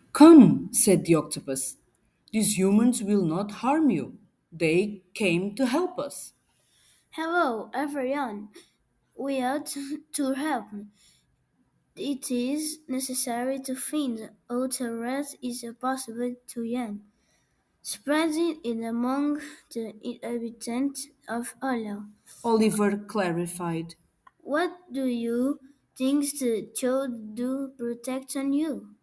Come, said the octopus. These humans will not harm you. They came to help us. Hello, everyone. We are to help. It is necessary to find out what is possible to yen, spreading it among the inhabitants of Ola. Oliver clarified. What do you think the child do protect on you?